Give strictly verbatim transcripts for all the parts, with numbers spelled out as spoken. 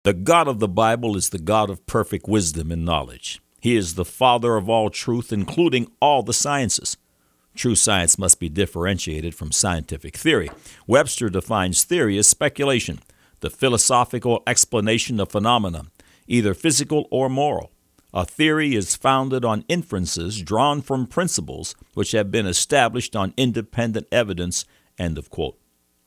The God of the Bible is the God of perfect wisdom and knowledge. He is the Father of all truth, including all the sciences. True science must be differentiated from scientific theory. Webster defines theory as speculation, the philosophical explanation of phenomena, either physical or moral. A theory is founded on inferences drawn from principles which have been established on independent evidence. End of quote.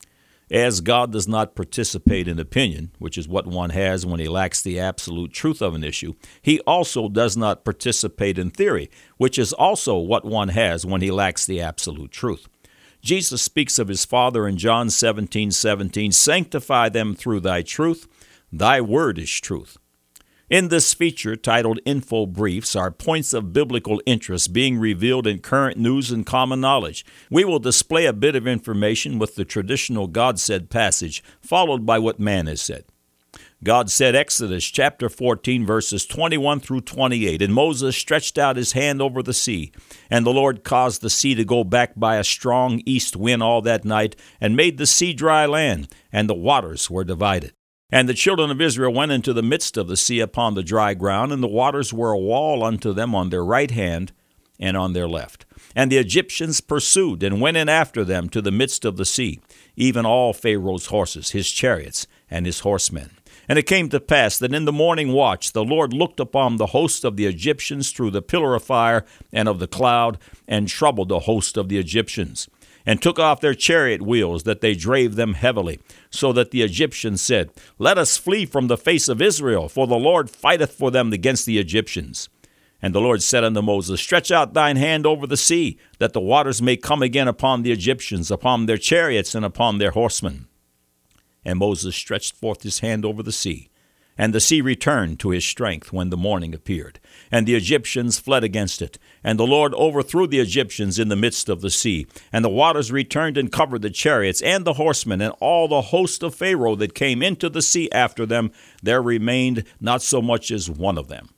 As God does not participate in opinion, which is what one has when he lacks the absolute truth of an issue, he also does not participate in theory, which is also what one has when he lacks the absolute truth. Jesus speaks of his Father in John seventeen seventeen, "Sanctify them through thy truth. Thy word is truth." In this feature, titled Info Briefs, are points of biblical interest being revealed in current news and common knowledge. We will display a bit of information with the traditional God said passage, followed by what man has said. God said, Exodus chapter fourteen, verses twenty-one through twenty-eight, "And Moses stretched out his hand over the sea, and the Lord caused the sea to go back by a strong east wind all that night, and made the sea dry land, and the waters were divided. And the children of Israel went into the midst of the sea upon the dry ground, and the waters were a wall unto them on their right hand and on their left. And the Egyptians pursued and went in after them to the midst of the sea, even all Pharaoh's horses, his chariots, and his horsemen. And it came to pass that in the morning watch the Lord looked upon the host of the Egyptians through the pillar of fire and of the cloud, and troubled the host of the Egyptians, and took off their chariot wheels, that they drave them heavily, so that the Egyptians said, Let us flee from the face of Israel, for the Lord fighteth for them against the Egyptians. And the Lord said unto Moses, Stretch out thine hand over the sea, that the waters may come again upon the Egyptians, upon their chariots, and upon their horsemen. And Moses stretched forth his hand over the sea, and the sea returned to his strength when the morning appeared. And the Egyptians fled against it. And the Lord overthrew the Egyptians in the midst of the sea. And the waters returned and covered the chariots and the horsemen, and all the host of Pharaoh that came into the sea after them. There remained not so much as one of them.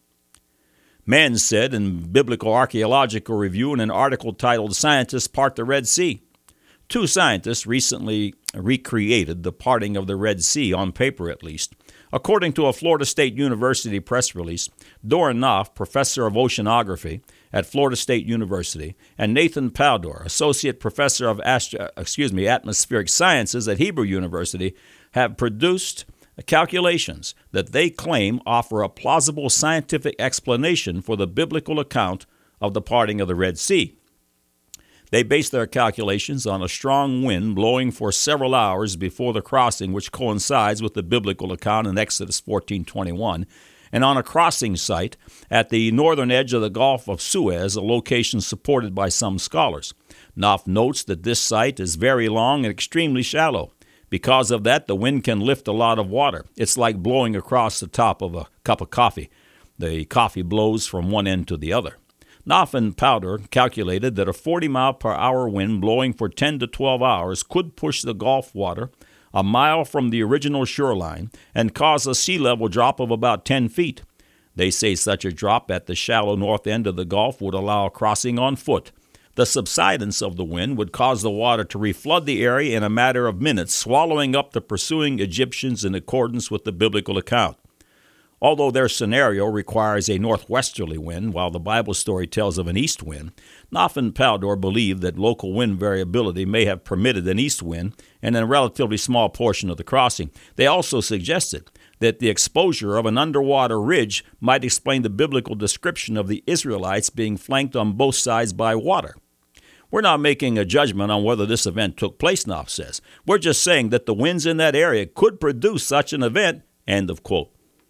Man said in Biblical Archaeological Review in an article titled Scientists Part the Red Sea. Two scientists recently recreated the parting of the Red Sea, on paper at least. According to a Florida State University press release, Doran Knopf, professor of oceanography at Florida State University, and Nathan Paldor, associate professor of astro- excuse me, atmospheric sciences at Hebrew University, have produced calculations that they claim offer a plausible scientific explanation for the biblical account of the parting of the Red Sea. They base their calculations on a strong wind blowing for several hours before the crossing, which coincides with the biblical account in Exodus fourteen twenty-one, and on a crossing site at the northern edge of the Gulf of Suez, a location supported by some scholars. Knopf notes that this site is very long and extremely shallow. Because of that, the wind can lift a lot of water. It's like blowing across the top of a cup of coffee. The coffee blows from one end to the other. Knopf and Paldor calculated that a forty mile per hour wind blowing for ten to twelve hours could push the Gulf water a mile from the original shoreline and cause a sea level drop of about ten feet. They say such a drop at the shallow north end of the Gulf would allow crossing on foot. The subsidence of the wind would cause the water to reflood the area in a matter of minutes, swallowing up the pursuing Egyptians in accordance with the biblical account. Although their scenario requires a northwesterly wind, while the Bible story tells of an east wind, Knopf and Paldor believe that local wind variability may have permitted an east wind in a relatively small portion of the crossing. They also suggested that the exposure of an underwater ridge might explain the biblical description of the Israelites being flanked on both sides by water. We're not making a judgment on whether this event took place, Knopf says. We're just saying that the winds in that area could produce such an event, end of quote.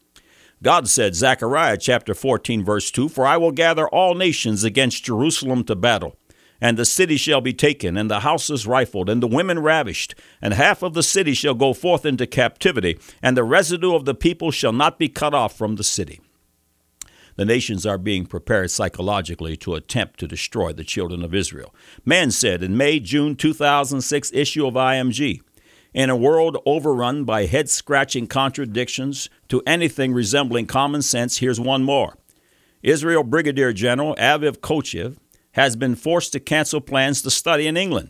God said, Zechariah chapter fourteen, verse two, For I will gather all nations against Jerusalem to battle, and the city shall be taken, and the houses rifled, and the women ravished, and half of the city shall go forth into captivity, and the residue of the people shall not be cut off from the city. The nations are being prepared psychologically to attempt to destroy the children of Israel. Man said in May June two thousand six issue of I M G, In a world overrun by head-scratching contradictions to anything resembling common sense, here's one more. Israel Brigadier General Aviv Kochev has been forced to cancel plans to study in England.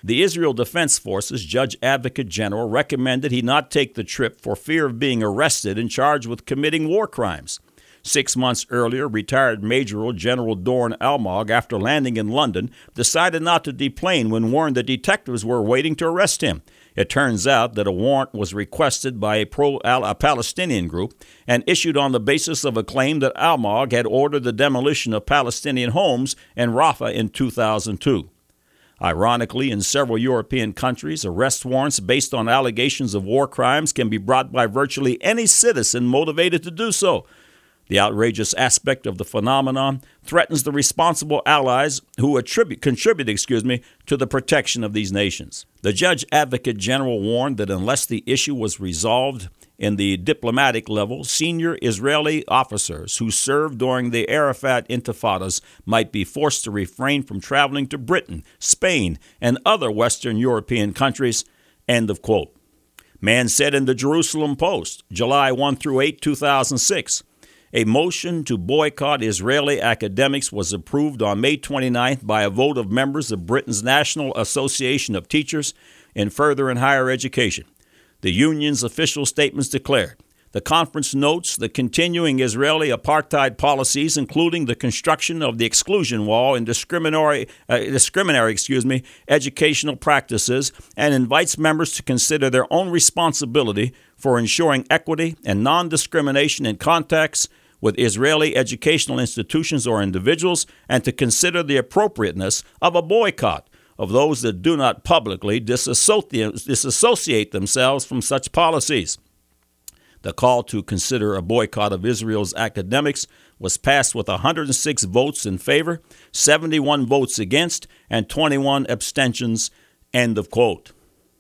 The Israel Defense Forces Judge Advocate General recommended he not take the trip for fear of being arrested and charged with committing war crimes. Six months earlier, retired Major General Doran Almog, after landing in London, decided not to deplane when warned that detectives were waiting to arrest him. It turns out that a warrant was requested by a pro-Palestinian group and issued on the basis of a claim that Almog had ordered the demolition of Palestinian homes in Rafah in two thousand two. Ironically, in several European countries, arrest warrants based on allegations of war crimes can be brought by virtually any citizen motivated to do so. The outrageous aspect of the phenomenon threatens the responsible allies who attribute, contribute excuse me, to the protection of these nations. The Judge Advocate General warned that unless the issue was resolved in the diplomatic level, senior Israeli officers who served during the Arafat intifadas might be forced to refrain from traveling to Britain, Spain, and other Western European countries. End of quote. Mann said in the Jerusalem Post, July first through eighth, two thousand six, a motion to boycott Israeli academics was approved on May twenty-ninth by a vote of members of Britain's National Association of Teachers in Further and Higher Education. The union's official statements declared, the conference notes the continuing Israeli apartheid policies, including the construction of the exclusion wall and discriminatory, uh, discriminatory excuse me, educational practices, and invites members to consider their own responsibility for ensuring equity and non-discrimination in contacts with Israeli educational institutions or individuals, and to consider the appropriateness of a boycott of those that do not publicly disassociate, disassociate themselves from such policies. The call to consider a boycott of Israel's academics was passed with one hundred six votes in favor, seventy-one votes against, and twenty-one abstentions. End of quote.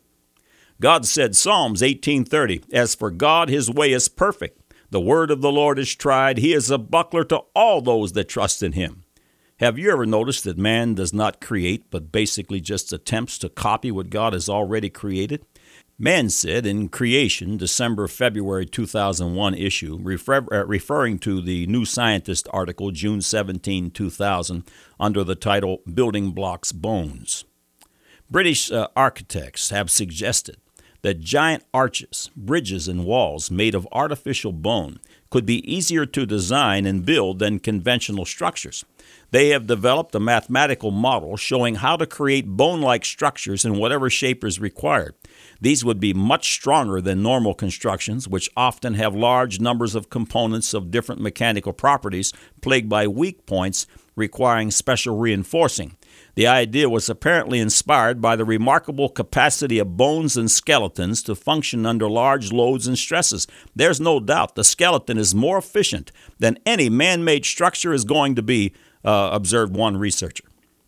God said, Psalms eighteen thirty, as for God, his way is perfect. The word of the Lord is tried. He is a buckler to all those that trust in him. Have you ever noticed that man does not create, but basically just attempts to copy what God has already created? Mann said in Creation, December February two thousand one issue, refer, uh, referring to the New Scientist article, June seventeenth, two thousand, under the title Building Blocks Bones. British uh, architects have suggested that giant arches, bridges, and walls made of artificial bone could be easier to design and build than conventional structures. They have developed a mathematical model showing how to create bone-like structures in whatever shape is required. These would be much stronger than normal constructions, which often have large numbers of components of different mechanical properties plagued by weak points requiring special reinforcing. The idea was apparently inspired by the remarkable capacity of bones and skeletons to function under large loads and stresses. There's no doubt the skeleton is more efficient than any man-made structure is going to be, uh, observed one researcher.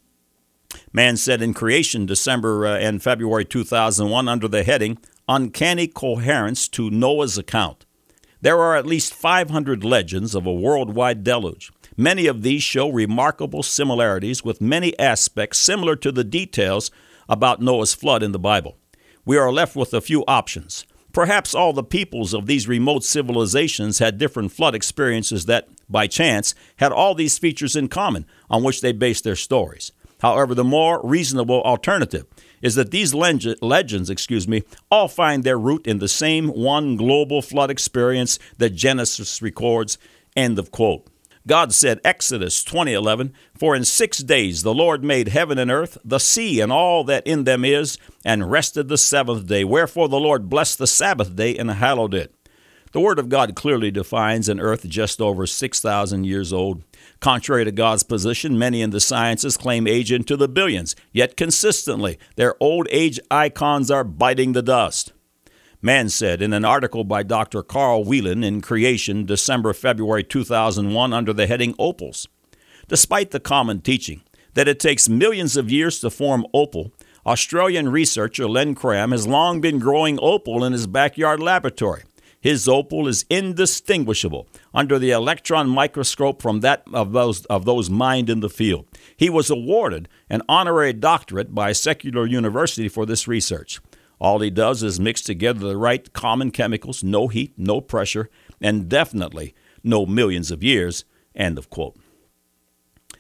Mann said in Creation, December uh, and February two thousand one, under the heading, Uncanny Coherence to Noah's Account. There are at least five hundred legends of a worldwide deluge. Many of these show remarkable similarities with many aspects similar to the details about Noah's flood in the Bible. We are left with a few options. Perhaps all the peoples of these remote civilizations had different flood experiences that, by chance, had all these features in common on which they based their stories. However, the more reasonable alternative is that these leg- legends, excuse me, all find their root in the same one global flood experience that Genesis records. End of quote. God said, Exodus twenty eleven, for in six days the Lord made heaven and earth, the sea and all that in them is, and rested the seventh day. Wherefore the Lord blessed the Sabbath day and hallowed it. The Word of God clearly defines an earth just over six thousand years old. Contrary to God's position, many in the sciences claim age into the billions, yet consistently their old age icons are biting the dust. Mann said in an article by Doctor Carl Whelan in Creation, December February two thousand one, under the heading Opals. Despite the common teaching that it takes millions of years to form opal, Australian researcher Len Cram has long been growing opal in his backyard laboratory. His opal is indistinguishable under the electron microscope from that of those of those mined in the field. He was awarded an honorary doctorate by a secular university for this research. All he does is mix together the right common chemicals, no heat, no pressure, and definitely no millions of years. End of quote.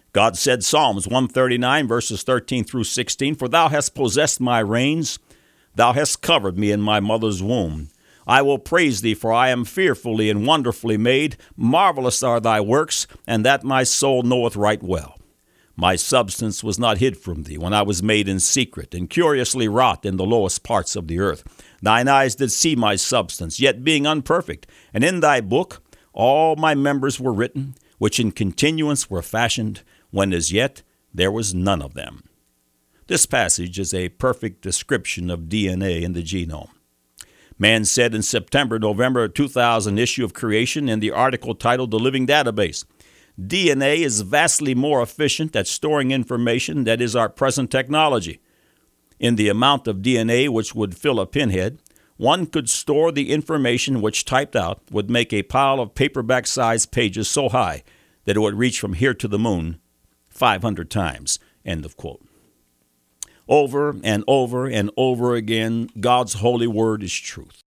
God said, Psalms one thirty-nine, verses thirteen through sixteen, "For thou hast possessed my reins, thou hast covered me in my mother's womb. I will praise thee, for I am fearfully and wonderfully made. Marvelous are thy works, and that my soul knoweth right well. My substance was not hid from thee when I was made in secret, and curiously wrought in the lowest parts of the earth. Thine eyes did see my substance, yet being unperfect. And in thy book all my members were written, which in continuance were fashioned, when as yet there was none of them." This passage is a perfect description of D N A in the genome. Man said in September November two thousand issue of Creation in the article titled "The Living Database," D N A is vastly more efficient at storing information than is our present technology. In the amount of D N A which would fill a pinhead, one could store the information which typed out would make a pile of paperback-sized pages so high that it would reach from here to the moon five hundred times. End of quote. Over and over and over again, God's holy word is truth.